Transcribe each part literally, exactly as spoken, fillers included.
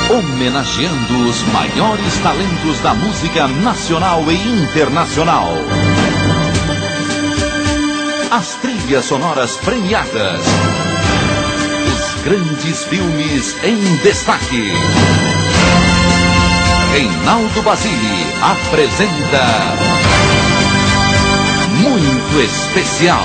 Homenageando os maiores talentos da música nacional e internacional. As trilhas sonoras premiadas. Os grandes filmes em destaque. Reinaldo Basile apresenta Muito Especial.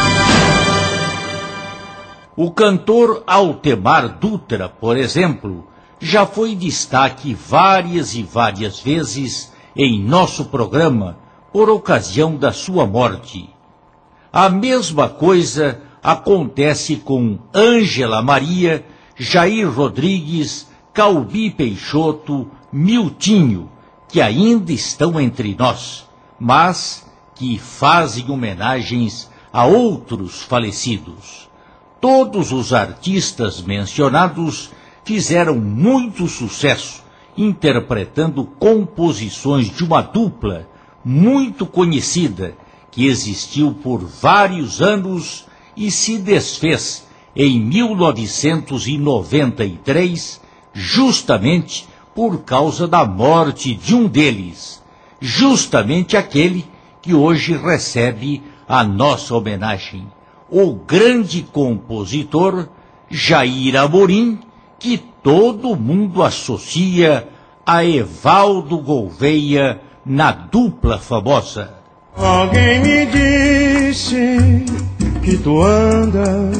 O cantor Altemar Dutra, por exemplo, já foi destaque várias e várias vezes em nosso programa por ocasião da sua morte. A mesma coisa acontece com Ângela Maria, Jair Rodrigues, Calbi Peixoto, Miltinho, que ainda estão entre nós, mas que fazem homenagens a outros falecidos. Todos os artistas mencionados fizeram muito sucesso, interpretando composições de uma dupla muito conhecida, que existiu por vários anos e se desfez em mil novecentos e noventa e três, justamente por causa da morte de um deles, justamente aquele que hoje recebe a nossa homenagem, o grande compositor Jair Amorim, que todo mundo associa a Evaldo Gouveia na dupla famosa. Alguém me disse que tu andas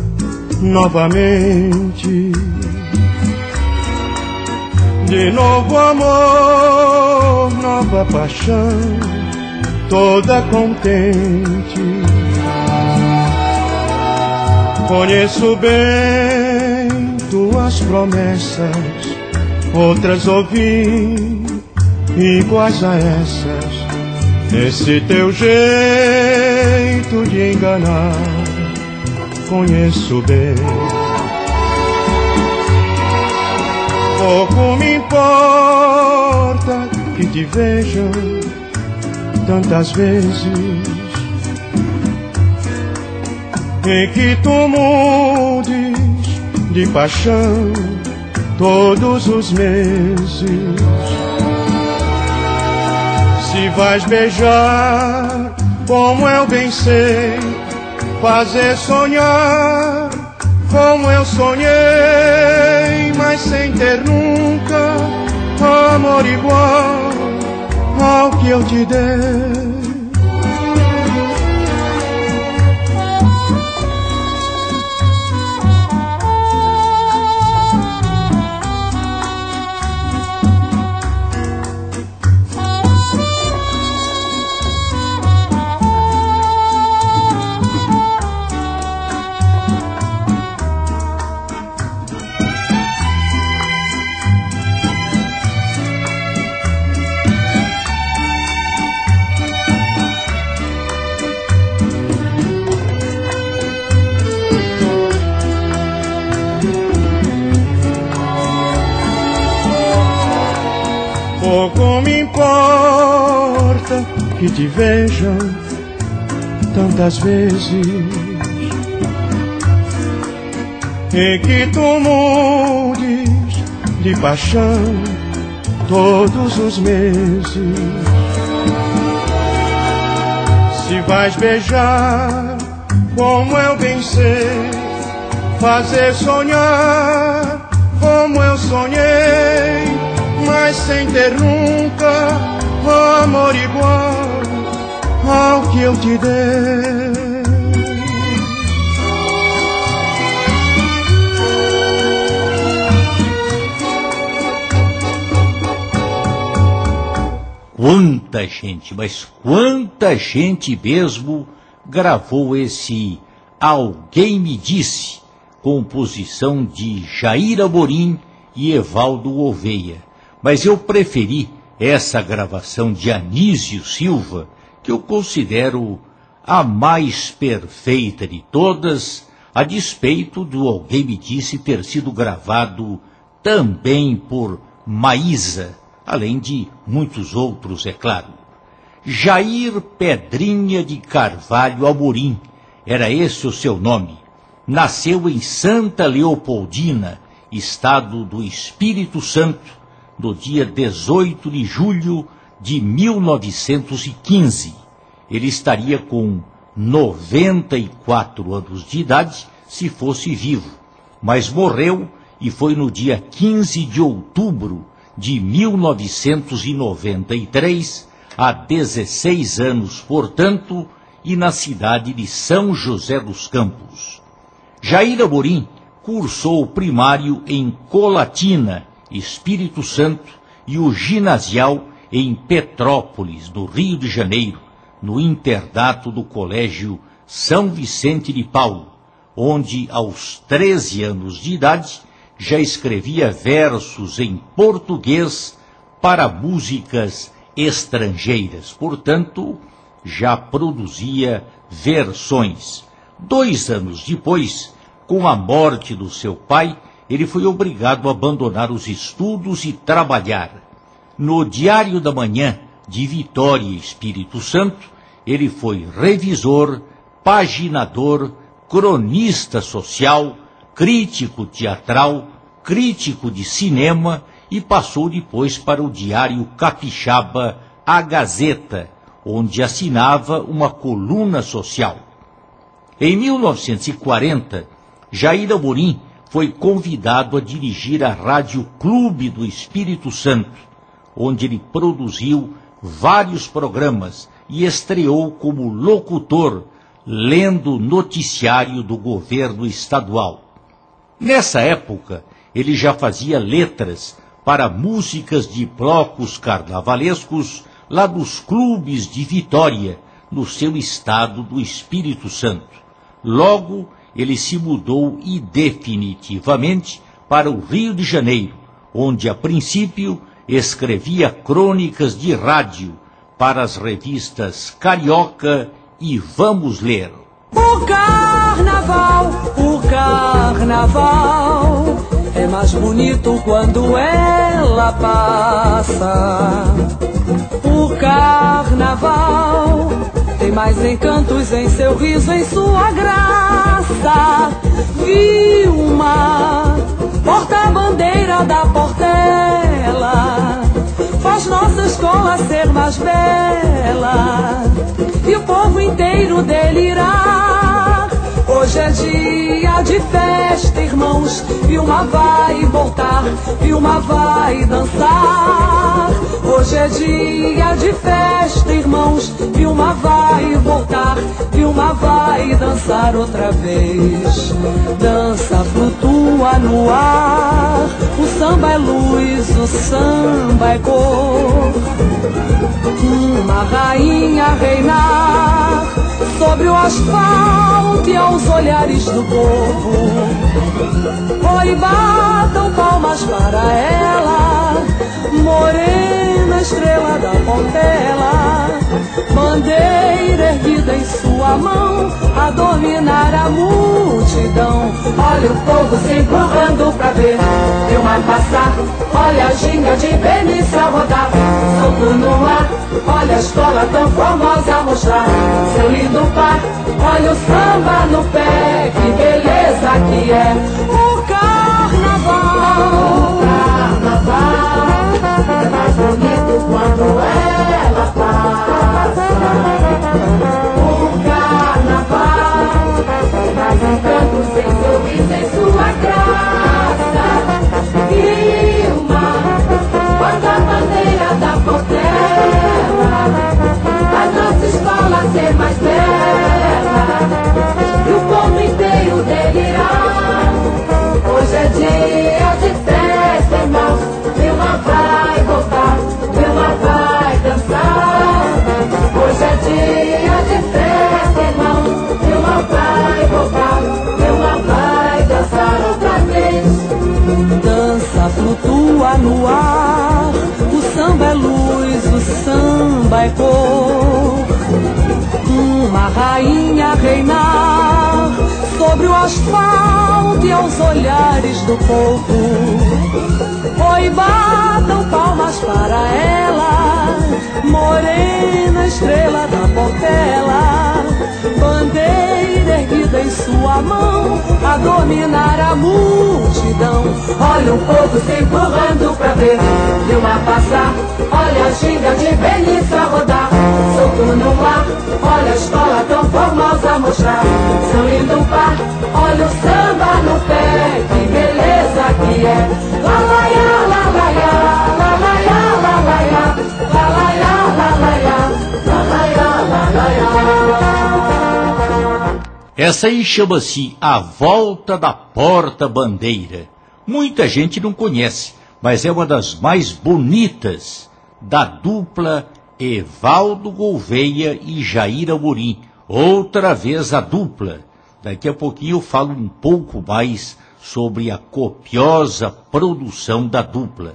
novamente, de novo amor, nova paixão, toda contente. Conheço bem tuas promessas, outras ouvi iguais a essas. Esse teu jeito de enganar, conheço bem. Pouco me importa que te vejam tantas vezes, e que tu mudes de paixão todos os meses. Se vais beijar, como eu bem sei, fazer sonhar, como eu sonhei, mas sem ter nunca amor igual ao que eu te dei. Pouco me importa que te vejam tantas vezes, e que tu mudes de paixão todos os meses. Se vais beijar, como eu bem sei, fazer sonhar, como eu sonhei, mas sem ter nunca amor igual ao que eu te dei. Quanta gente, mas quanta gente mesmo gravou esse Alguém Me Disse, composição de Jair Amorim e Evaldo Gouveia. Mas eu preferi essa gravação de Anísio Silva, que eu considero a mais perfeita de todas, a despeito do Alguém Me Disse ter sido gravado também por Maísa, além de muitos outros, é claro. Jair Pedrinha de Carvalho Amorim, era esse o seu nome. Nasceu em Santa Leopoldina estado do Espírito Santo, no dia dezoito de julho de mil novecentos e quinze. Ele estaria com noventa e quatro anos de idade se fosse vivo, mas morreu e foi no dia quinze de outubro de mil novecentos e noventa e três, há dezesseis anos, portanto, e na cidade de São José dos Campos. Jair Amorim cursou o primário em Colatina, Espírito Santo, e o ginasial em Petrópolis, no Rio de Janeiro, no internato do Colégio São Vicente de Paulo, onde, aos treze anos de idade, já escrevia versos em português para músicas estrangeiras. Portanto, já produzia versões. Dois anos depois, com a morte do seu pai, ele foi obrigado a abandonar os estudos e trabalhar. No Diário da Manhã de Vitória, Espírito Santo, ele foi revisor, paginador, cronista social, crítico teatral, crítico de cinema e passou depois para o Diário Capixaba, A Gazeta, onde assinava uma coluna social. Em mil novecentos e quarenta, Jair Amorim foi convidado a dirigir a Rádio Clube do Espírito Santo, onde ele produziu vários programas e estreou como locutor, lendo o noticiário do governo estadual. Nessa época, ele já fazia letras para músicas de blocos carnavalescos lá dos clubes de Vitória, no seu estado do Espírito Santo. Logo, ele se mudou e definitivamente para o Rio de Janeiro, onde, a princípio, escrevia crônicas de rádio para as revistas Carioca e Vamos Ler. O carnaval, o carnaval é mais bonito quando ela passa. O carnaval tem mais encantos em seu riso, em sua graça. Vilma, porta-bandeira da Portela, faz nossa escola ser mais bela e o povo inteiro delirar. Hoje é dia de festa, irmãos, Vilma vai voltar, Vilma vai dançar. Hoje é dia de festa, irmãos, Vilma vai voltar, Vilma vai dançar outra vez. Dança flutua no ar, o samba é luz, o samba é cor. Uma rainha reinar sobre o asfalto e aos olhares do povo. Oi, batam palmas para ela, morena estrela da Portela, bandeira erguida em sua mão, a dominar a multidão. Olha o povo se empurrando pra ver Vilma passar, olha a ginga de Benício a rodar, solto no ar, olha a escola tão formosa a mostrar seu lindo par. Olha o samba no pé, que beleza que é o carnaval. O carnaval é mais bonito quando ela passa. O carnaval tem mais encantos em seu riso, em sua graça. Vilma, porta-bandeira da Portela, faz nossa escola ser mais bela e o povo inteiro delirar. Hoje é dia de festa, irmãos, Vilma vai voltar, Vilma vai dançar. Hoje é dia de festa, irmãos, Vilma vai voltar, Vilma vai dançar outra vez. Dança flutua no ar, o samba é luz, o samba é cor. Uma rainha reinar sobre o asfalto e aos olhares do povo. Oi, batam palmas para ela, morena estrela da Portela, bandeira erguida em sua mão, a dominar a multidão. olha o povo se empurrando pra ver Vilma passar, olha a ginga de Benício a rodar. Solto no ar, olha a escola tão formosa a mostrar. São lindo par, olha o samba no pé, que beleza que é. Lá, lá, lá, lá, lá, lá, lá, lá, lá, lá, lá, lá, lá, lá, lá, lá, lá. Essa aí chama-se A Volta da Porta-Bandeira. Muita gente não conhece, mas é uma das mais bonitas da dupla Evaldo Gouveia e Jair Amorim. Outra vez a dupla. Daqui a pouquinho eu falo um pouco mais sobre a copiosa produção da dupla.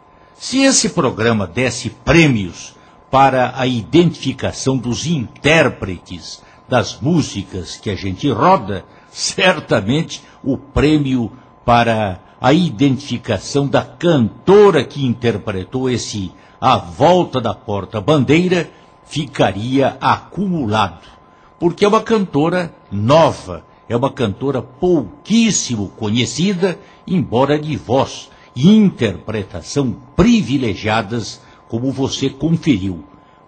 Se esse programa desse prêmios para a identificação dos intérpretes das músicas que a gente roda, certamente o prêmio para a identificação da cantora que interpretou esse A Volta da Porta-Bandeira ficaria acumulado, porque é uma cantora nova, é uma cantora pouquíssimo conhecida, embora de voz e interpretação privilegiadas, como você conferiu.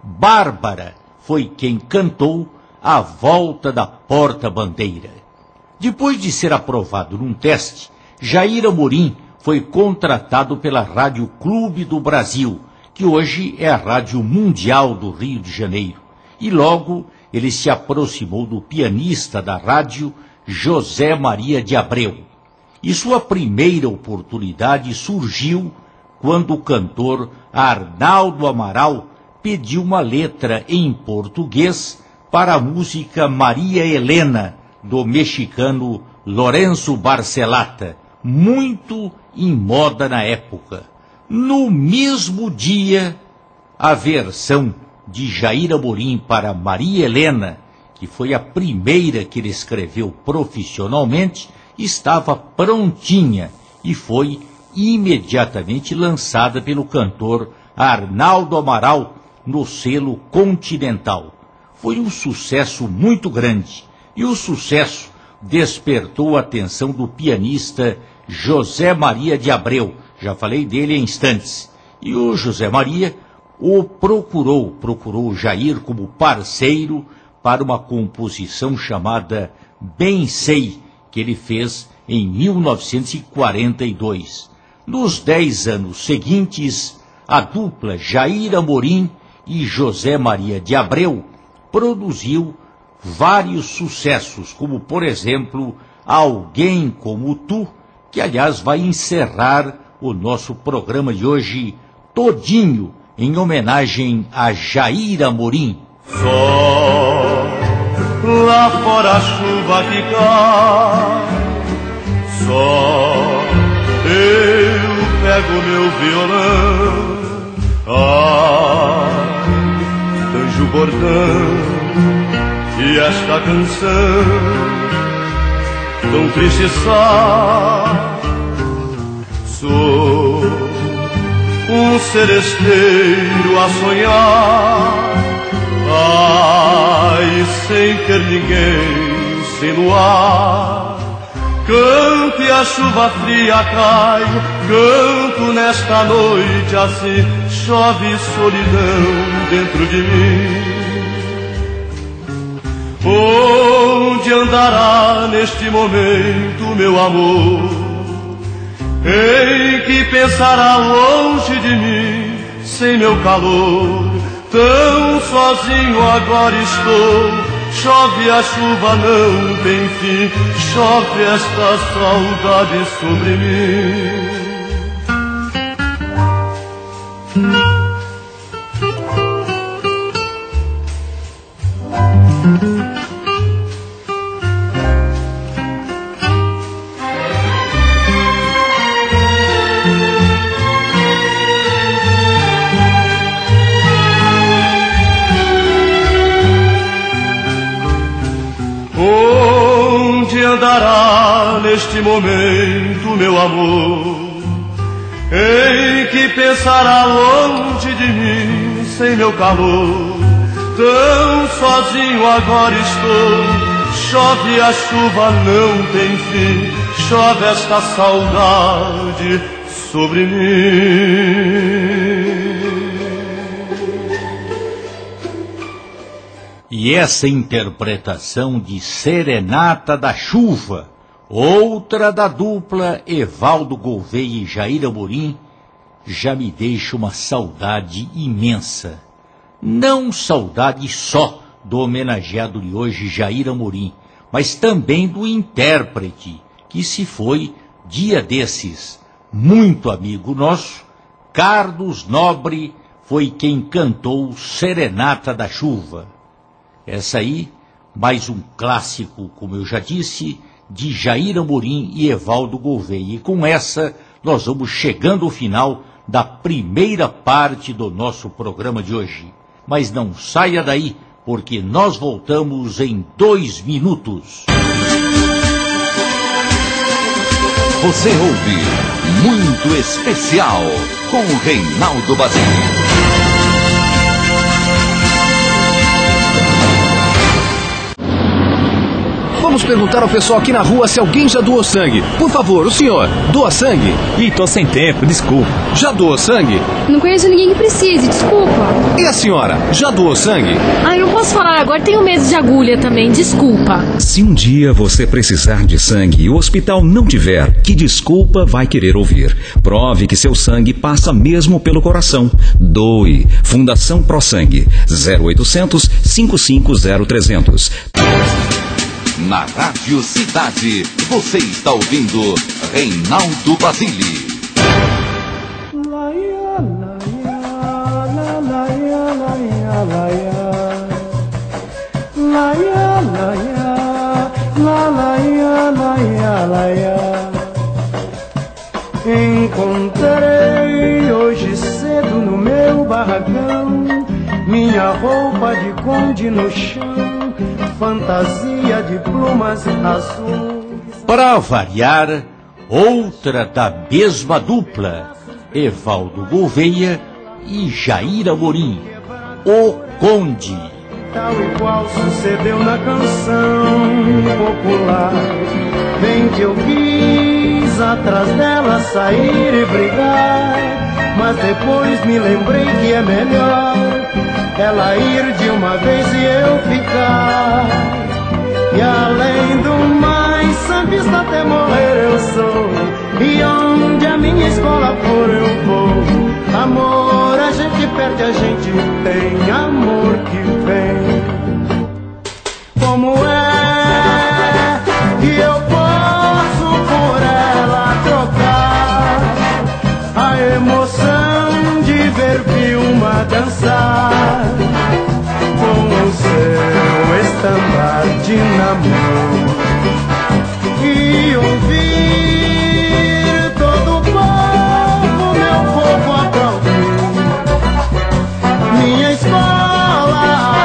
Bárbara foi quem cantou A Volta da Porta-Bandeira. Depois de ser aprovado num teste, Jair Amorim foi contratado pela Rádio Clube do Brasil, que hoje é a Rádio Mundial do Rio de Janeiro, e logo ele se aproximou do pianista da rádio, José Maria de Abreu. E sua primeira oportunidade surgiu quando o cantor Arnaldo Amaral pediu uma letra em português para a música Maria Helena, do mexicano Lourenço Barcelata, muito em moda na época. No mesmo dia, a versão de Jair Amorim para Maria Helena, que foi a primeira que ele escreveu profissionalmente, estava prontinha e foi imediatamente lançada pelo cantor Arnaldo Amaral no selo Continental. Foi um sucesso muito grande, e o sucesso despertou a atenção do pianista José Maria de Abreu. Já falei dele em instantes. E o José Maria o procurou, procurou Jair como parceiro para uma composição chamada Bem Sei, que ele fez em mil novecentos e quarenta e dois. Nos dez anos seguintes, a dupla Jair Amorim e José Maria de Abreu produziu vários sucessos, como, por exemplo, Alguém Como Tu, que, aliás, vai encerrar o nosso programa de hoje todinho em homenagem a Jair Amorim. Só lá fora a chuva que cai, só eu pego meu violão, ai, tanjo o bordão, e esta canção tão triste sai. Sou um seresteiro a sonhar, ai, sem ter ninguém, sem luar. Canto e a chuva fria cai, canto nesta noite assim, chove solidão dentro de mim. Onde andará neste momento meu amor? Em que pensará longe de mim, sem meu calor? Tão sozinho agora estou, chove a chuva não tem fim, chove esta saudade sobre mim. Andará neste momento meu amor, em que pensará longe de mim, sem meu calor? Tão sozinho agora estou, chove a chuva não tem fim, chove esta saudade sobre mim. E essa interpretação de Serenata da Chuva, outra da dupla Evaldo Gouveia e Jair Amorim, já me deixa uma saudade imensa. Não saudade só do homenageado de hoje, Jair Amorim, mas também do intérprete, que se foi dia desses. Muito amigo nosso, Carlos Nobre, foi quem cantou Serenata da Chuva. Essa aí, mais um clássico, como eu já disse, de Jair Amorim e Evaldo Gouveia. E com essa, nós vamos chegando ao final da primeira parte do nosso programa de hoje. Mas não saia daí, porque nós voltamos em dois minutos. Você ouve Muito Especial com Reinaldo Basílio. Vamos perguntar ao pessoal aqui na rua se alguém já doou sangue. Por favor, o senhor, doa sangue? Ih, tô sem tempo, desculpa. Já doou sangue? Não conheço ninguém que precise, desculpa. E a senhora, já doou sangue? Ai, não posso falar agora, tenho medo de agulha também, desculpa. Se um dia você precisar de sangue e o hospital não tiver, que desculpa vai querer ouvir? Prove que seu sangue passa mesmo pelo coração. Doe. Fundação Pro Sangue. zero oitocentos, cinco cinco zero, trezentos. Na Rádio Cidade, você está ouvindo Reinaldo Basílio. Encontrei hoje cedo no meu barracão minha roupa de conde no chão, fantasia de plumas azuis. Para variar, outra da mesma dupla, Evaldo Gouveia e Jair Amorim, O Conde. Tal e qual sucedeu na canção popular, bem que eu quis atrás dela sair e brigar, mas depois me lembrei que é melhor ela ir de uma vez e eu ficar. E além do mais, sambista até morrer eu sou, e onde a minha escola for eu vou. Amor a gente perde, a gente tem amor que vem. Como é que eu posso por ela trocar a emoção de ver Vilma dançar com o seu estandarte na mão e ouvir todo o povo, meu povo aplaudir minha escola a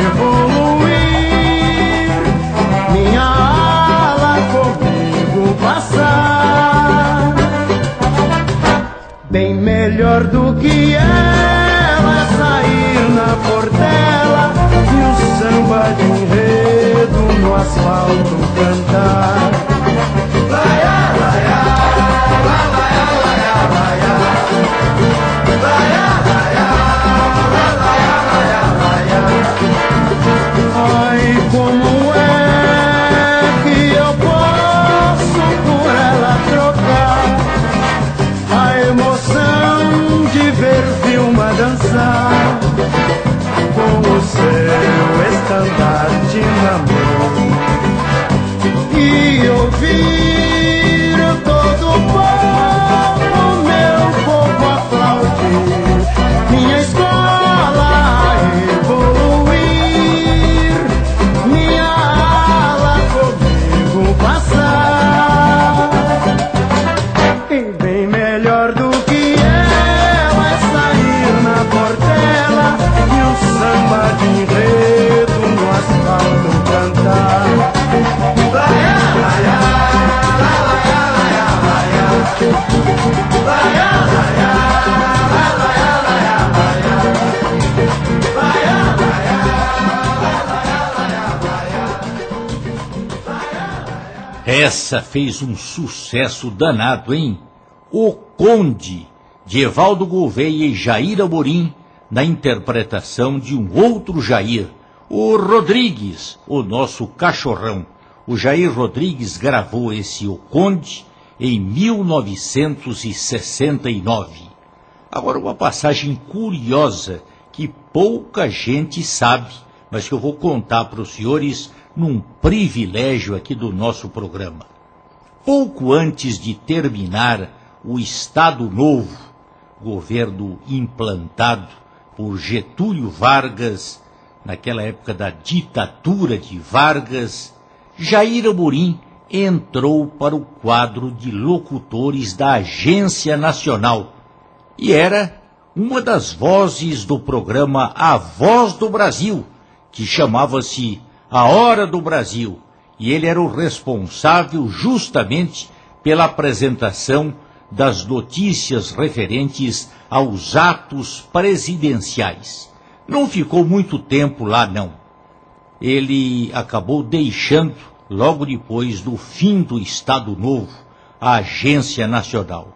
evoluir, minha ala comigo passar. Bem melhor do que ela é sair na portela e o samba de enredo no asfalto cantar. Laia, laia, la, laia, laia, laia. Laia, laia, la, laia, laia, laia. Ai, como é que eu posso por ela trocar a emoção de ver Vilma dançar com o seu estandarte na mão e ouvir todo o povo, meu povo aplaudir minha escola a evoluir, minha ala comigo passar. E bem melhor do que ela é sair na portela e o samba de enredo no asfalto cantar. Laia, laia, la, laia, laia, laia. Laia, laia, la, laia, laia, laia. Laia, laia, la, laia, laia, laia. essa fez um sucesso danado, hein? O Conde, de Evaldo Gouveia e Jair Amorim, na interpretação de um outro Jair, o Rodrigues, o nosso cachorrão. O Jair Rodrigues gravou esse O Conde em mil novecentos e sessenta e nove. Agora, uma passagem curiosa que pouca gente sabe, mas que eu vou contar para os senhores num privilégio aqui do nosso programa. Pouco antes de terminar o Estado Novo, governo implantado por Getúlio Vargas, naquela época da ditadura de Vargas, Jair Amorim entrou para o quadro de locutores da Agência Nacional e era uma das vozes do programa A Voz do Brasil, que chamava-se A Hora do Brasil, e ele era o responsável justamente pela apresentação das notícias referentes aos atos presidenciais. Não ficou muito tempo lá, não. Ele acabou deixando, logo depois do fim do Estado Novo, a Agência Nacional.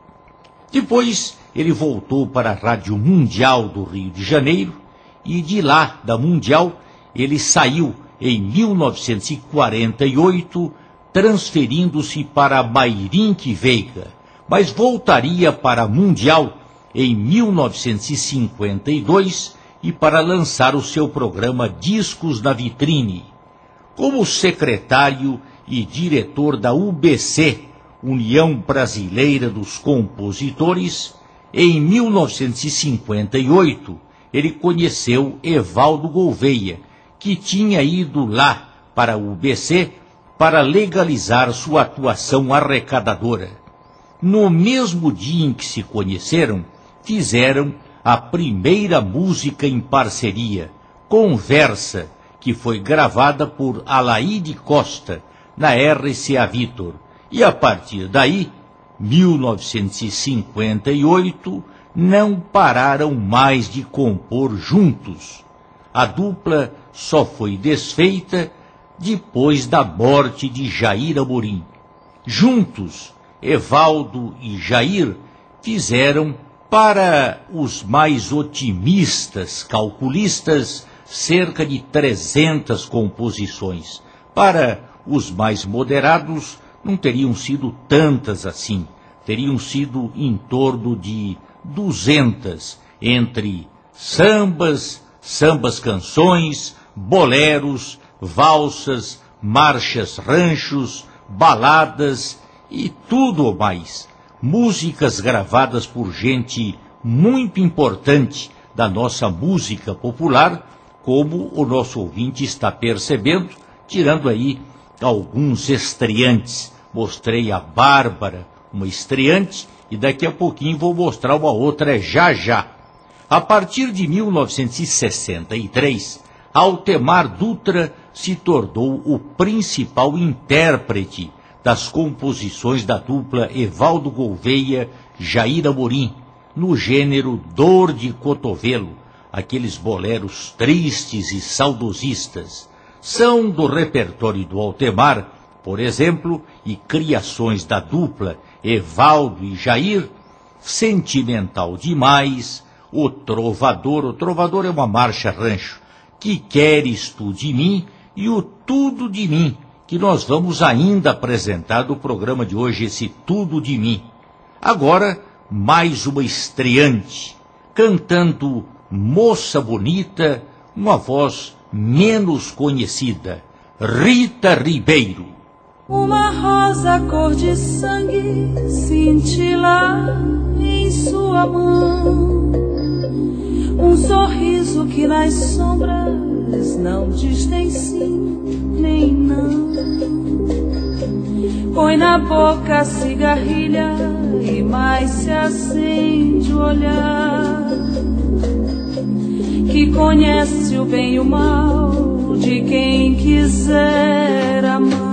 Depois, ele voltou para a Rádio Mundial do Rio de Janeiro e de lá, da Mundial, ele saiu em mil novecentos e quarenta e oito, transferindo-se para Mairink Veiga, mas voltaria para a Mundial em mil novecentos e cinquenta e dois e para lançar o seu programa Discos na Vitrine. Como secretário e diretor da U B C, União Brasileira dos Compositores, em mil novecentos e cinquenta e oito, ele conheceu Evaldo Gouveia, que tinha ido lá para a U B C para legalizar sua atuação arrecadadora. No mesmo dia em que se conheceram, fizeram a primeira música em parceria, Conversa, que foi gravada por Alaide Costa, na R C A Victor. E a partir daí, mil novecentos e cinquenta e oito, não pararam mais de compor juntos. A dupla só foi desfeita depois da morte de Jair Amorim. Juntos, Evaldo e Jair fizeram, para os mais otimistas calculistas, cerca de trezentas composições. Para os mais moderados, não teriam sido tantas assim. Teriam sido em torno de duzentas, entre sambas, sambas canções, boleros, valsas, marchas ranchos, baladas e tudo mais. Músicas gravadas por gente muito importante da nossa música popular, como o nosso ouvinte está percebendo, tirando aí alguns estreantes. Mostrei a Bárbara, uma estreante, e daqui a pouquinho vou mostrar uma outra já já. A partir de mil novecentos e sessenta e três, Altemar Dutra se tornou o principal intérprete das composições da dupla Evaldo Gouveia, Jair Amorim, no gênero dor de cotovelo, aqueles boleros tristes e saudosistas. São do repertório do Altemar, por exemplo, e criações da dupla Evaldo e Jair, Sentimental Demais, O Trovador, o Trovador é uma marcha rancho, Que Queres Tu de Mim e o Tudo de Mim, que nós vamos ainda apresentar do programa de hoje, esse Tudo de Mim. Agora, mais uma estreante, cantando Moça Bonita, uma voz menos conhecida, Rita Ribeiro. Uma rosa cor de sangue cintila em sua mão, um sorriso que nas sombras não diz nem sim nem não. Põe na boca a cigarrilha e mais se acende o olhar, que conhece o bem e o mal de quem quiser amar.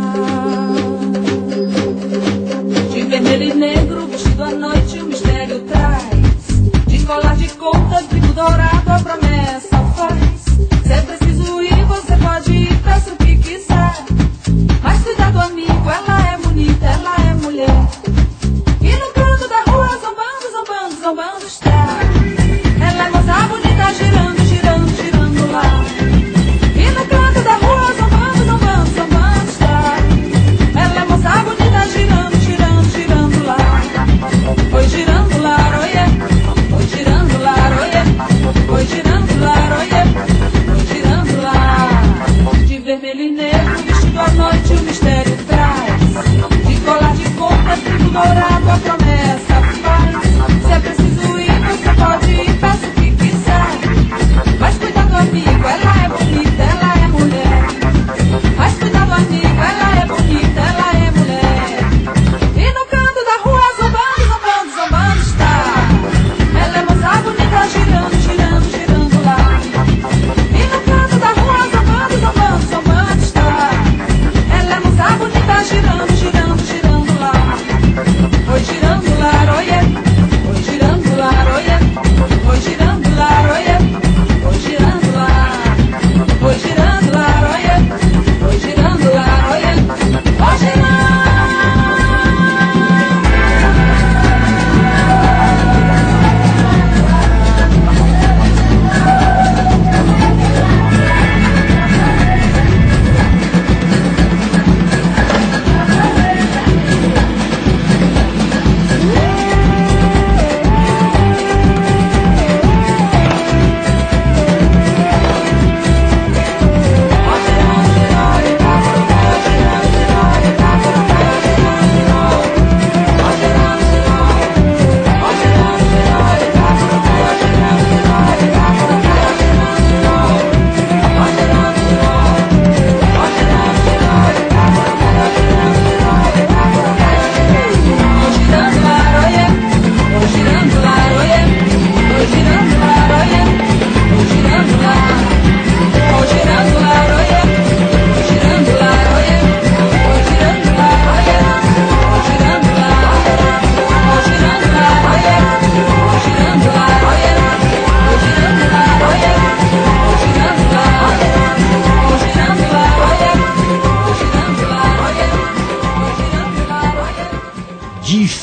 De vermelho e negro, vestido à noite, o mistério traz, de colar de contas, brinco dourado, a promessa faz. Se é preciso ir, você pode ir, peça o que quiser, mas cuidado amigo, ela é bonita.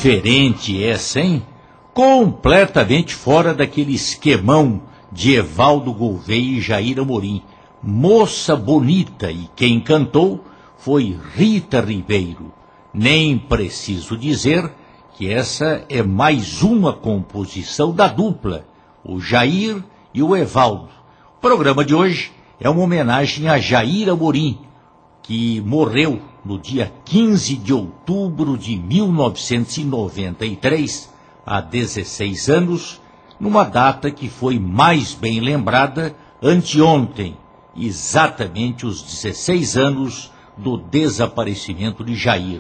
diferente essa, hein? Completamente fora daquele esquemão de Evaldo Gouveia e Jair Amorim. Moça Bonita, e quem cantou foi Rita Ribeiro. Nem preciso dizer que essa é mais uma composição da dupla, o Jair e o Evaldo. O programa de hoje é uma homenagem a Jair Amorim, que morreu no dia quinze de outubro de mil novecentos e noventa e três, há dezesseis anos, numa data que foi mais bem lembrada anteontem, exatamente os dezesseis anos do desaparecimento de Jair.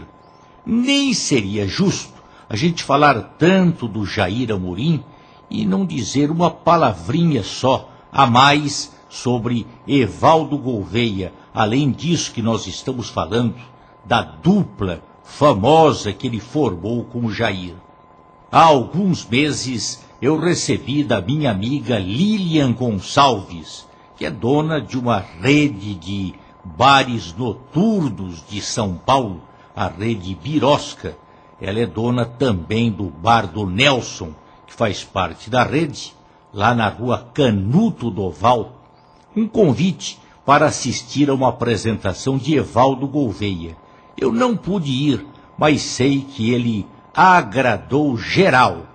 Nem seria justo a gente falar tanto do Jair Amorim e não dizer uma palavrinha só a mais sobre Evaldo Gouveia, além disso que nós estamos falando da dupla famosa que ele formou com o Jair. Há alguns meses eu recebi da minha amiga Lilian Gonçalves, que é dona de uma rede de bares noturnos de São Paulo, a rede Birosca. Ela é dona também do bar do Nelson, que faz parte da rede, lá na rua Canuto Doval, um convite para assistir a uma apresentação de Evaldo Gouveia. Eu não pude ir, mas sei que ele agradou geral.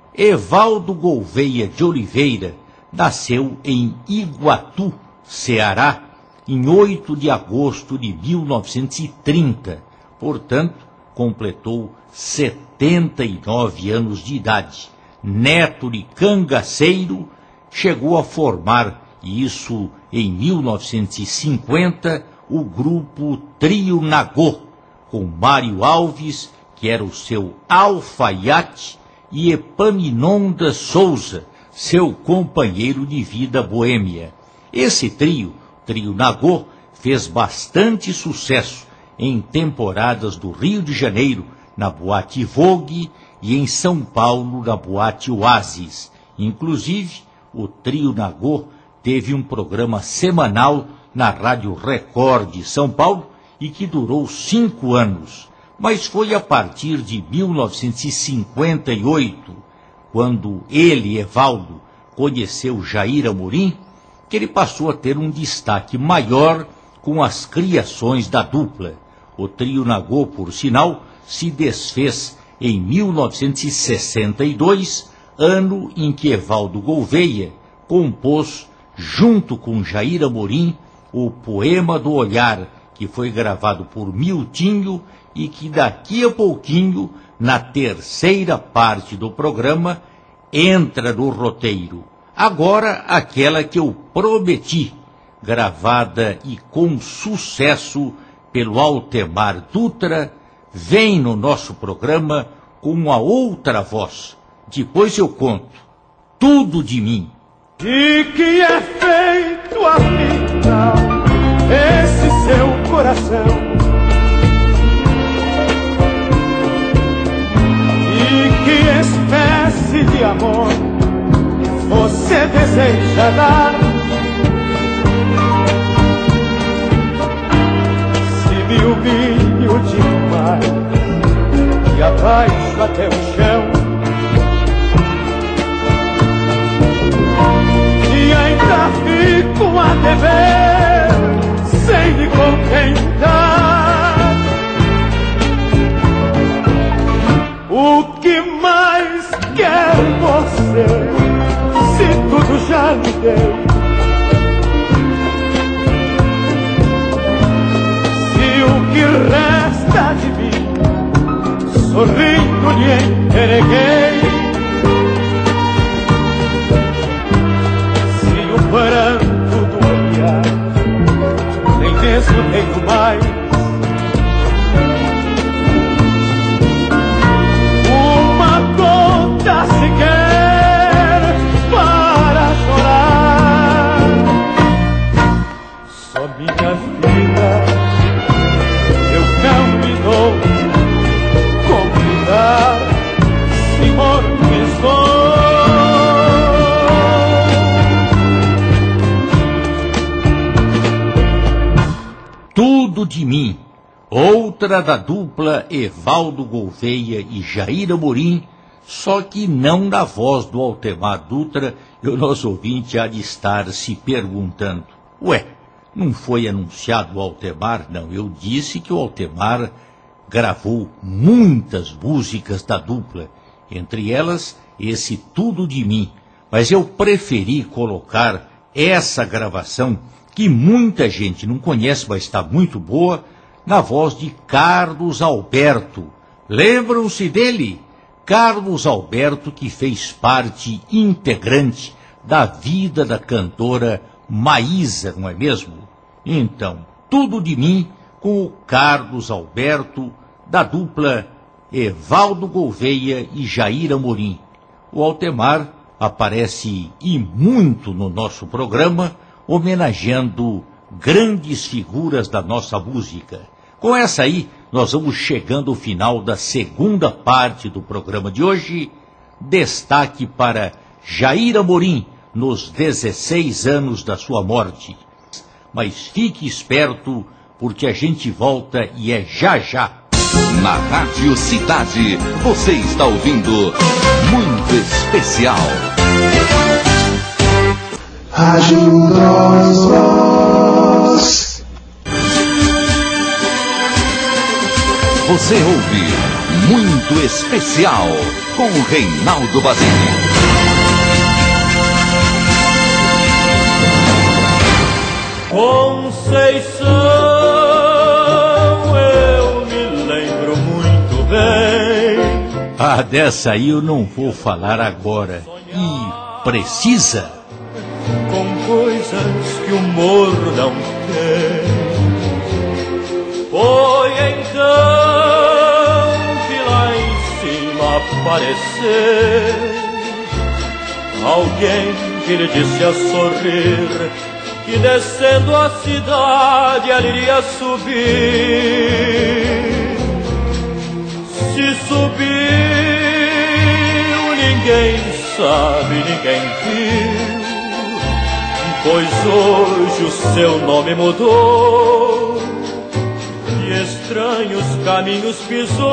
Evaldo Gouveia de Oliveira nasceu em Iguatu, Ceará, em oito de agosto de mil novecentos e trinta, portanto, completou setenta e nove anos de idade. Neto de cangaceiro, chegou a formar, e isso em mil novecentos e cinquenta, o grupo Trio Nagô, com Mário Alves, que era o seu alfaiate, e Epaminondas Souza, seu companheiro de vida boêmia. Esse trio, Trio Nagô, fez bastante sucesso em temporadas do Rio de Janeiro, na Boate Vogue, e em São Paulo, na Boate Oasis. Inclusive, o Trio Nagô teve um programa semanal na Rádio Record de São Paulo e que durou cinco anos. Mas foi a partir de mil novecentos e cinquenta e oito, quando ele, Evaldo, conheceu Jair Amorim, que ele passou a ter um destaque maior com as criações da dupla. O Trio Nagô, por sinal, se desfez em mil novecentos e sessenta e dois, ano em que Evaldo Gouveia compôs, junto com Jair Amorim, o Poema do Olhar, que foi gravado por Miltinho e que daqui a pouquinho, na terceira parte do programa, entra no roteiro. Agora, aquela que eu prometi, gravada e com sucesso pelo Altemar Dutra, vem no nosso programa com uma outra voz. Depois eu conto. Tudo de mim. De que é feito afinal esse seu coração? E que espécie de amor você deseja dar? Se me humilho demais e abaixo até o chão, e ainda fico a dever sem me contentar. O que mais quer você, se tudo já lhe dei? Se o que resta de mim, sorrindo lhe entreguei, pranto do olhar, nem mesmo tenho mais uma gota sequer para chorar. Só minha vida eu não me dou convidar, Senhor, que estou. Tudo de mim, outra da dupla Evaldo Gouveia e Jair Amorim, só que não na voz do Altemar Dutra, e o nosso ouvinte há de estar se perguntando, ué, não foi anunciado o Altemar? Não, eu disse que o Altemar gravou muitas músicas da dupla, entre elas esse Tudo de Mim, mas eu preferi colocar essa gravação, que muita gente não conhece, mas está muito boa, na voz de Carlos Alberto. Lembram-se dele? Carlos Alberto, que fez parte integrante da vida da cantora Maísa, não é mesmo? Então, Tudo de Mim com o Carlos Alberto, da dupla Evaldo Gouveia e Jair Amorim. O Altemar aparece e muito no nosso programa, homenageando grandes figuras da nossa música. Com essa aí, nós vamos chegando ao final da segunda parte do programa de hoje. Destaque para Jair Amorim, nos dezesseis anos da sua morte. Mas fique esperto, porque a gente volta e é já já. Na Rádio Cidade, você está ouvindo Muito Especial. Rádio Nós Voz. Você ouve Muito Especial com o Reinaldo Basile. Conceição, eu me lembro muito bem. Ah, dessa aí eu não vou falar agora. E precisa? Com coisas que o humor não tem. Foi então que lá em cima apareceu alguém que lhe disse a sorrir que descendo a cidade ela iria subir. Se subiu, ninguém sabe, ninguém viu, pois hoje o seu nome mudou e estranhos caminhos pisou.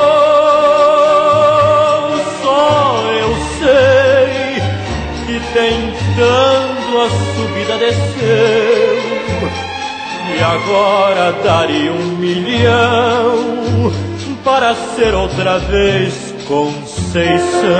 Só eu sei que tentando a subida desceu, e agora daria um milhão para ser outra vez Conceição.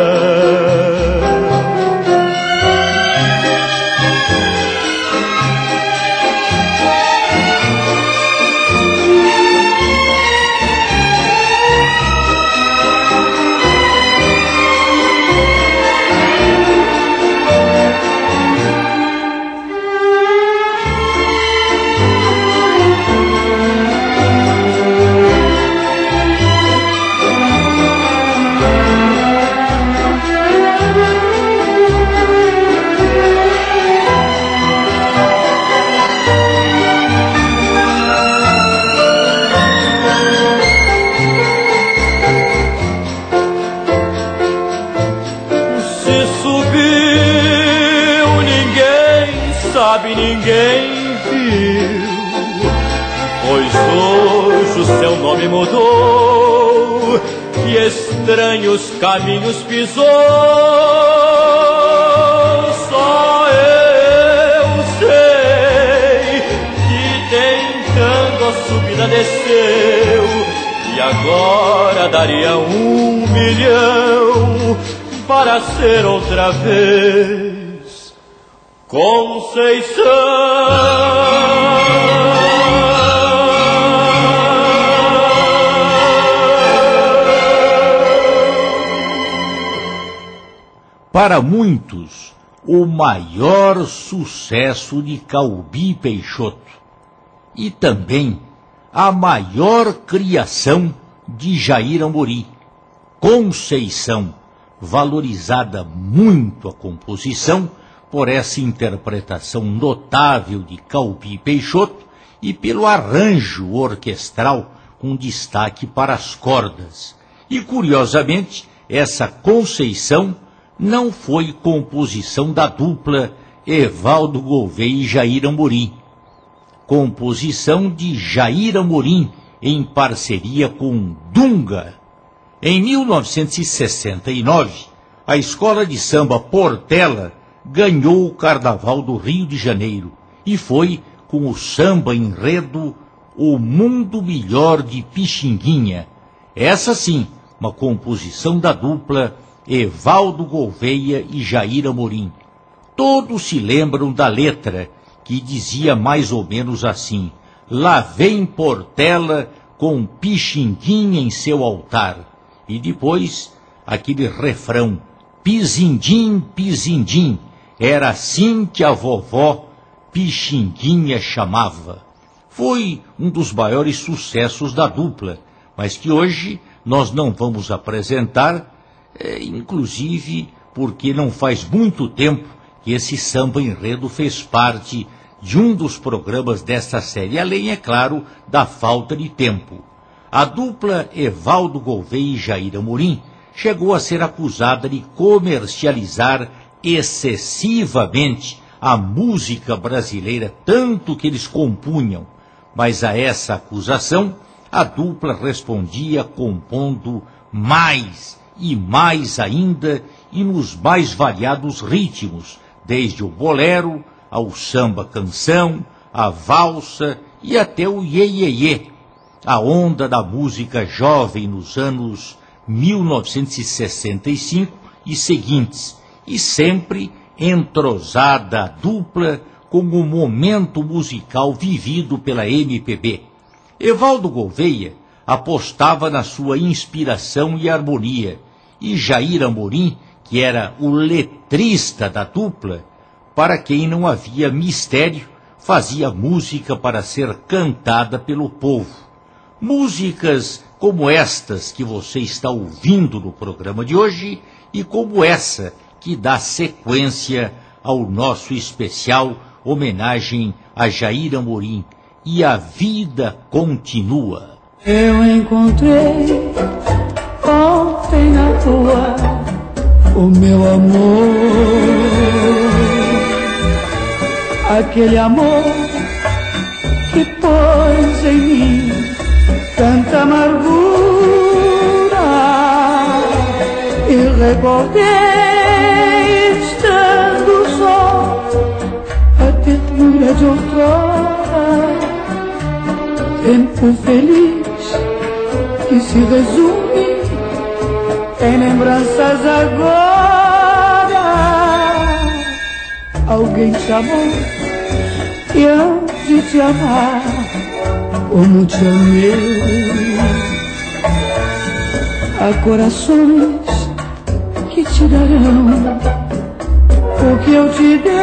Ninguém viu, pois hoje o seu nome mudou e estranhos caminhos pisou. Só eu sei que tentando a subida desceu, e agora daria um milhão para ser outra vez Conceição. Para muitos, o maior sucesso de Calbi Peixoto e também a maior criação de Jair Amorim. Conceição, valorizada muito a composição por essa interpretação notável de Calbi Peixoto e pelo arranjo orquestral com destaque para as cordas. E, curiosamente, essa Conceição não foi composição da dupla Evaldo Gouveia e Jair Amorim. Composição de Jair Amorim em parceria com Dunga. Em mil novecentos e sessenta e nove, a escola de samba Portela ganhou o Carnaval do Rio de Janeiro e foi com o samba enredo O Mundo Melhor de Pixinguinha. Essa sim, uma composição da dupla Evaldo Gouveia e Jair Amorim. Todos se lembram da letra, que dizia mais ou menos assim: lá vem Portela com Pixinguinha em seu altar. E depois, aquele refrão: pisindim, pisindim, era assim que a vovó Pixinguinha chamava. Foi um dos maiores sucessos da dupla, mas que hoje nós não vamos apresentar, é, inclusive porque não faz muito tempo que esse samba enredo fez parte de um dos programas desta série, além, é claro, da falta de tempo. A dupla Evaldo Gouveia e Jair Amorim chegou a ser acusada de comercializar excessivamente a música brasileira, tanto que eles compunham. Mas a essa acusação, a dupla respondia compondo mais e mais ainda e nos mais variados ritmos, desde o bolero ao samba-canção, a valsa e até o iê-iê-iê, a onda da música jovem nos anos mil novecentos e sessenta e cinco e seguintes, e sempre entrosada a dupla com o momento musical vivido pela M P B. Evaldo Gouveia apostava na sua inspiração e harmonia, e Jair Amorim, que era o letrista da dupla, para quem não havia mistério, fazia música para ser cantada pelo povo. Músicas como estas que você está ouvindo no programa de hoje e como essa que dá sequência ao nosso especial homenagem a Jair Amorim, E a Vida Continua. Eu encontrei ontem na rua o meu amor, aquele amor que pôs em mim tanta amargura, e recordei, estando só, a ternura de outrora, tempo feliz que se resume em lembranças agora. Alguém te amou e antes de te amar como te amei. Há corações que te darão o que eu te dei.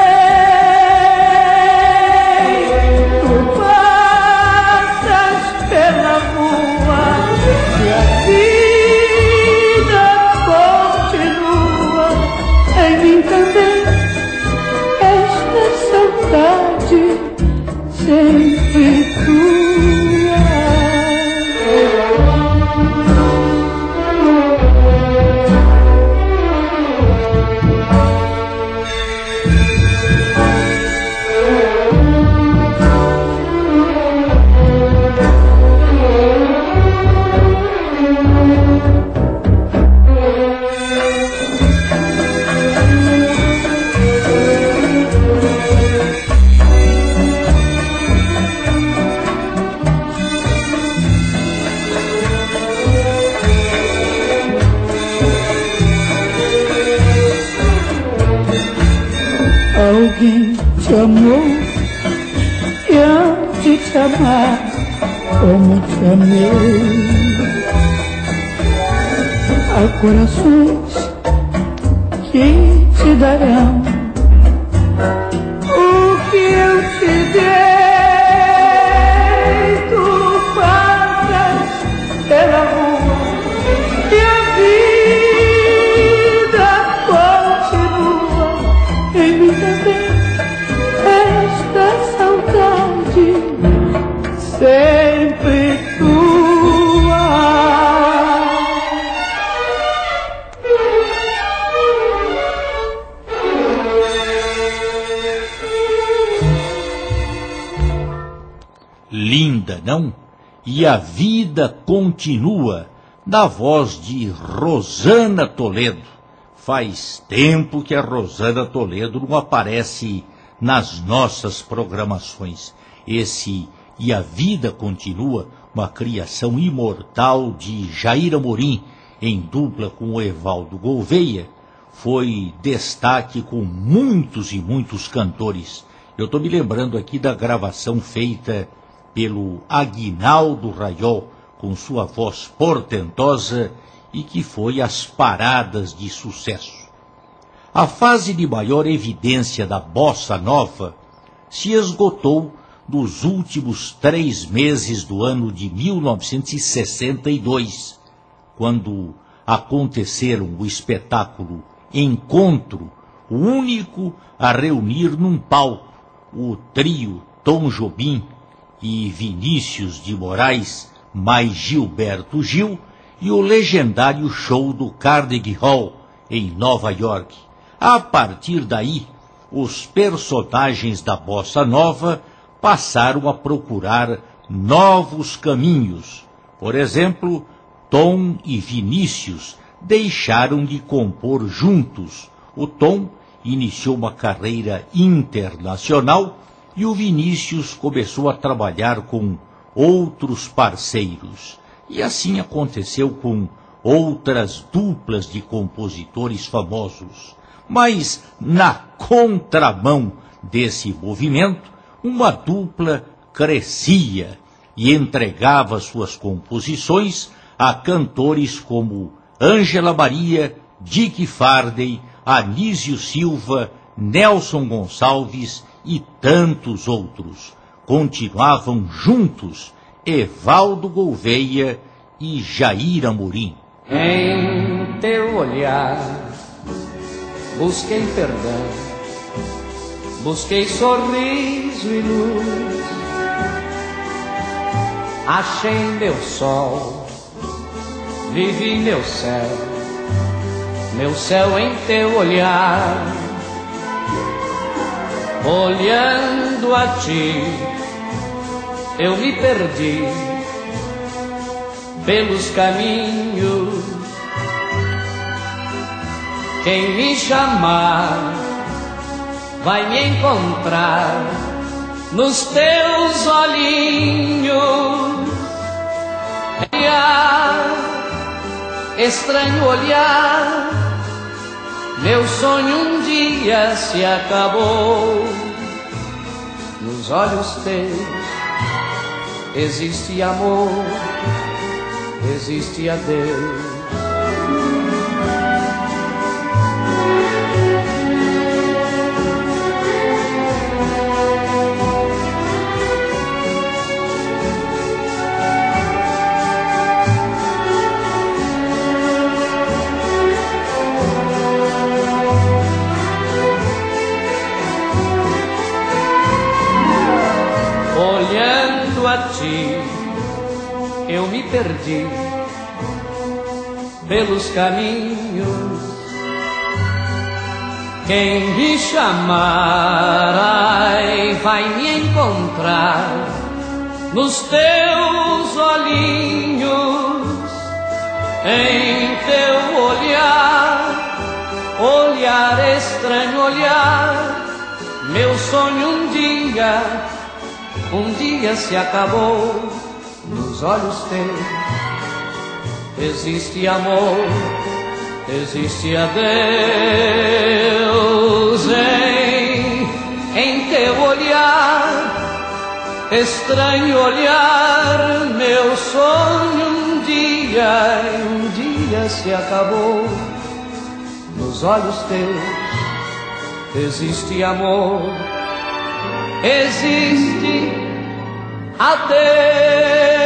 Tu passas pela rua e a vida continua em mim também. Esta saudade sempre tua. Alguém te amou e antes de te amar como te amei. Há corações que te darão o que eu te dei. Tu passas pela rua e a vida continua em mim também. Esta saudade sempre tua. Linda, não? E a Vida Continua, na voz de Rosana Toledo. Faz tempo que a Rosana Toledo não aparece nas nossas programações. Esse E a Vida Continua, uma criação imortal de Jair Amorim, em dupla com o Evaldo Gouveia, foi destaque com muitos e muitos cantores. Eu estou me lembrando aqui da gravação feita pelo Aguinaldo Raiol, com sua voz portentosa, e que foi às paradas de sucesso. A fase de maior evidência da bossa nova se esgotou nos últimos três meses do ano de mil novecentos e sessenta e dois, quando aconteceram o espetáculo Encontro, o único a reunir num palco o trio Tom Jobim e Vinícius de Moraes, mais Gilberto Gil, e o legendário show do Carnegie Hall, em Nova York. A partir daí, os personagens da bossa nova passaram a procurar novos caminhos. Por exemplo, Tom e Vinícius deixaram de compor juntos. O Tom iniciou uma carreira internacional e o Vinícius começou a trabalhar com outros parceiros. E assim aconteceu com outras duplas de compositores famosos. Mas, na contramão desse movimento, uma dupla crescia e entregava suas composições a cantores como Ângela Maria, Dick Farney, Anísio Silva, Nelson Gonçalves e tantos outros. Continuavam juntos Evaldo Gouveia e Jair Amorim. Em teu olhar busquei perdão, busquei sorriso e luz, achei meu sol, vivi meu céu, meu céu em teu olhar. Olhando a ti, eu me perdi pelos caminhos. Quem me chamar vai me encontrar nos teus olhinhos. Olhar, estranho olhar, meu sonho um dia se acabou. Nos olhos teus existe amor, existe adeus. Olhando a ti, eu me perdi pelos caminhos. Quem me chamar, ai, vai me encontrar nos teus olhinhos. Em teu olhar, olhar estranho olhar, meu sonho um dia, um dia se acabou. Nos olhos teus existe amor, existe adeus. Em, em teu olhar, estranho olhar, meu sonho um dia, um dia se acabou. Nos olhos teus existe amor, existe adeus.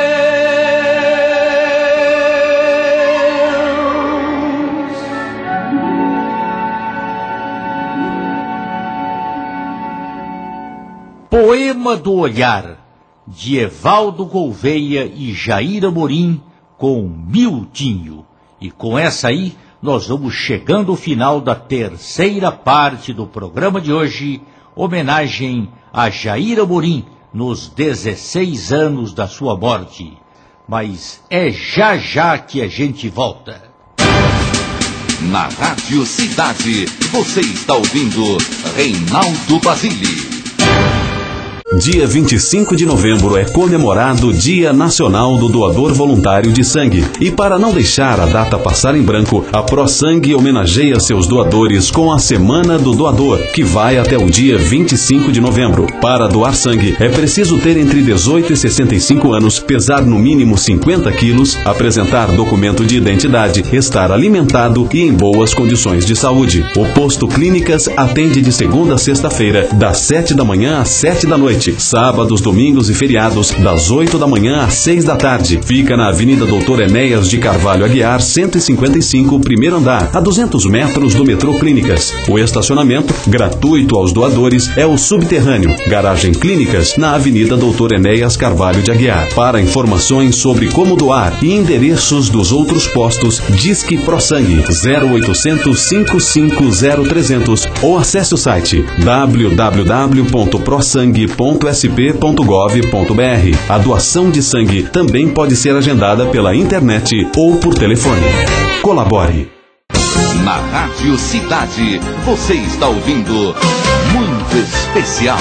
Poema do Olhar, de Evaldo Gouveia e Jair Amorim, com Miltinho. E com essa aí, nós vamos chegando ao final da terceira parte do programa de hoje, homenagem a Jair Amorim, nos dezesseis anos da sua morte. Mas é já já que a gente volta. Na Rádio Cidade, você está ouvindo Reinaldo Basile. Dia vinte e cinco de novembro é comemorado o Dia Nacional do Doador Voluntário de Sangue. E para não deixar a data passar em branco, a ProSangue homenageia seus doadores com a Semana do Doador, que vai até o dia vinte e cinco de novembro. Para doar sangue, é preciso ter entre dezoito e sessenta e cinco anos, pesar no mínimo cinquenta quilos, apresentar documento de identidade, estar alimentado e em boas condições de saúde. O Posto Clínicas atende de segunda a sexta-feira, das sete da manhã às sete da noite. Sábados, domingos e feriados, das oito da manhã às seis da tarde. Fica na Avenida Doutor Enéas de Carvalho Aguiar, cento e cinquenta e cinco, primeiro andar, a duzentos metros do metrô Clínicas. O estacionamento, gratuito aos doadores, é o subterrâneo. Garagem Clínicas, na Avenida Doutor Enéas Carvalho de Aguiar. Para informações sobre como doar e endereços dos outros postos, Disque ProSangue zero oitocentos, cinco cinco zero, trezentos ou acesse o site w w w ponto prosangue ponto s p ponto gov ponto b r. A doação de sangue também pode ser agendada pela internet ou por telefone. Colabore. Na Rádio Cidade, você está ouvindo Muito Especial.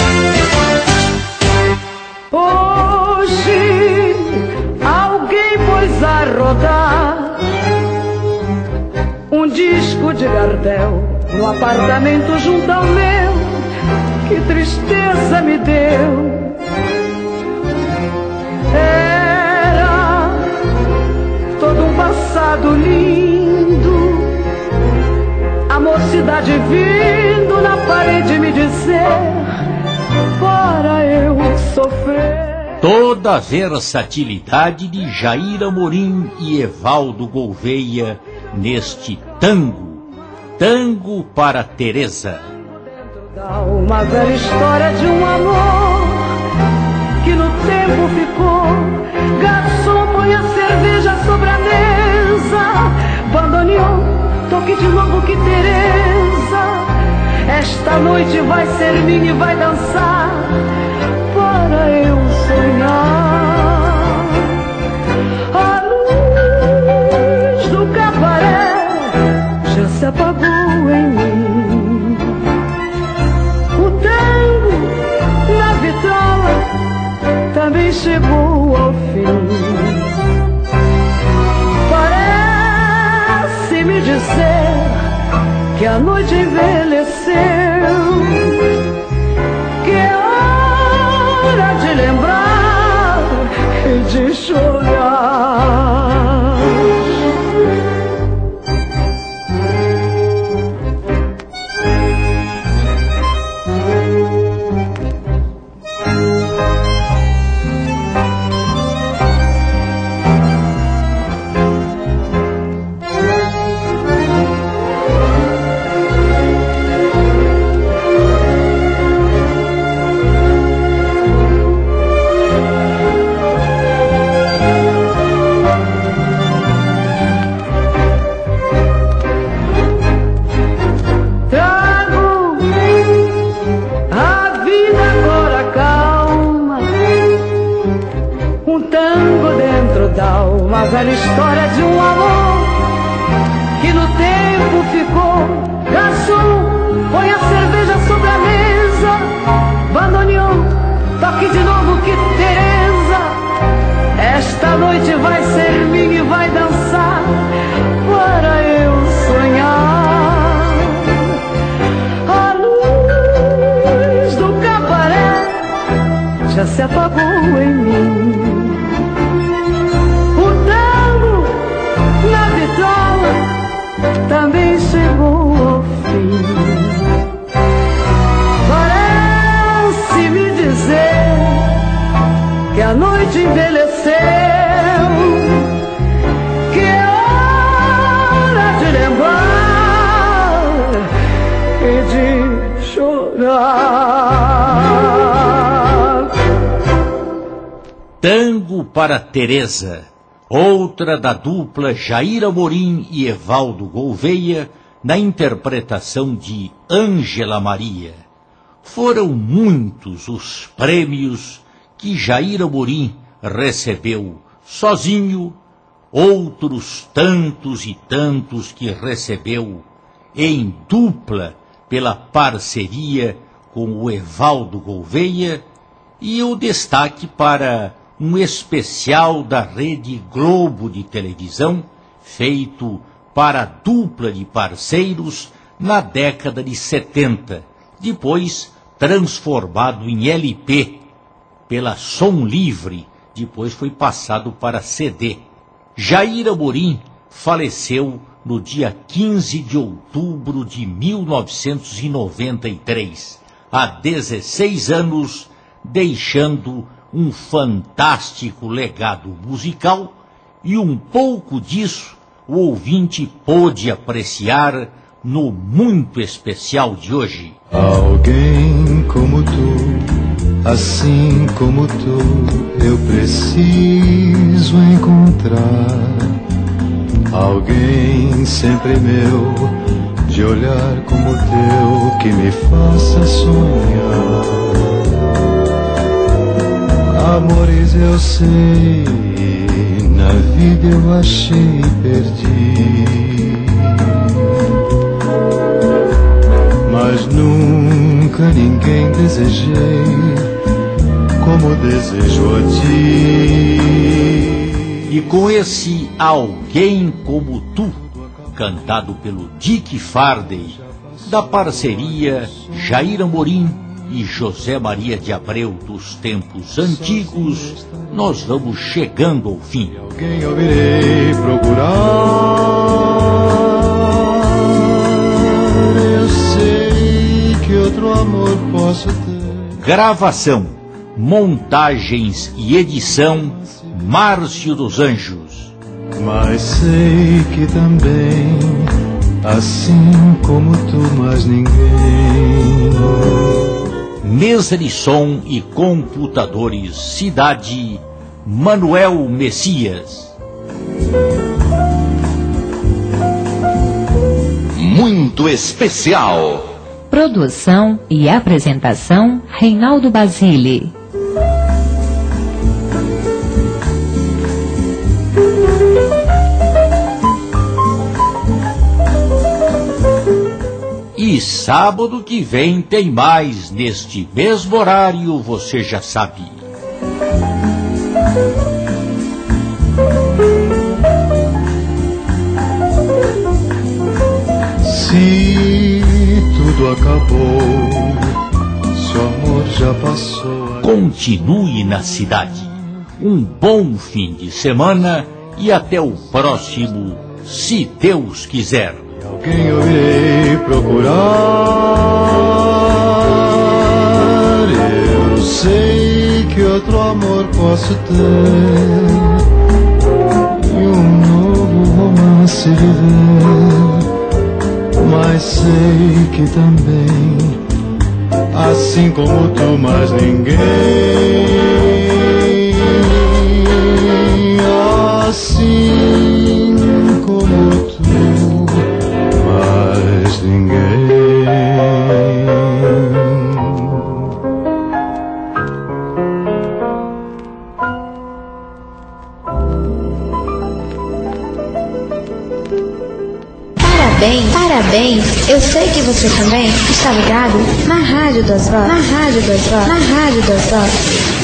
Hoje alguém pôs a rodar um disco de Gardel no apartamento junto ao meu. Que tristeza me deu. Era todo um passado lindo, a mocidade vindo na parede me dizer para eu sofrer. Toda a versatilidade de Jair Amorim e Evaldo Gouveia neste tango, Tango para Teresa. Uma velha história de um amor que no tempo ficou. Garçom, põe a cerveja sobre a mesa. Bandoneon, toque de novo que Teresa. Esta noite vai ser minha e vai dançar para eu sonhar. A luz do cabaré já se apagou em mim. Também chegou ao fim. Parece me dizer que a noite envelheceu, que é hora de lembrar e de chorar. Uma velha história de um amor que no tempo ficou. Garçom, põe a cerveja sobre a mesa. Bandoneon, toque de novo que Teresa. Esta noite vai ser minha e vai dançar para eu sonhar. A luz do cabaré já se apagou em mim. Também chegou ao fim. Parece me dizer que a noite envelheceu, que é hora de lembrar e de chorar. Tango para Teresa, outra da dupla Jair Amorim e Evaldo Gouveia, na interpretação de Ângela Maria. Foram muitos os prêmios que Jair Amorim recebeu sozinho, outros tantos e tantos que recebeu em dupla pela parceria com o Evaldo Gouveia, e o destaque para um especial da Rede Globo de televisão, feito para a dupla de parceiros na década de setenta, depois transformado em L P pela Som Livre, depois foi passado para C D. Jair Amorim faleceu no dia quinze de outubro de mil novecentos e noventa e três, há dezesseis anos, deixando um fantástico legado musical, e um pouco disso o ouvinte pôde apreciar no muito especial de hoje. Alguém como tu, assim como tu, eu preciso encontrar. Alguém sempre meu, de olhar como o teu, que me faça sonhar. Amores eu sei, na vida eu achei e perdi, mas nunca ninguém desejei como desejo a ti. E com esse Alguém Como Tu, cantado pelo Dick Farney, da parceria Jair Amorim e José Maria de Abreu dos tempos antigos, nós vamos chegando ao fim. Alguém eu irei procurar, eu sei que outro amor posso ter. Gravação, montagens e edição, Márcio dos Anjos. Mas sei que também, assim como tu, mais ninguém. Mesa de som e computadores, Cidade, Manuel Messias. Muito especial. Produção e apresentação, Reinaldo Basile. E sábado que vem tem mais, neste mesmo horário, você já sabe. Se tudo acabou, se o amor já passou. Continue na cidade. Um bom fim de semana e até o próximo, se Deus quiser. Alguém eu irei procurar, eu sei que outro amor posso ter, e um novo romance viver, mas sei que também, assim como tu, mais ninguém, assim como tu, mais ninguém. Parabéns, parabéns, eu sei que você também está ligado na Rádio das Vozes, na Rádio das Vozes, na Rádio das Vozes.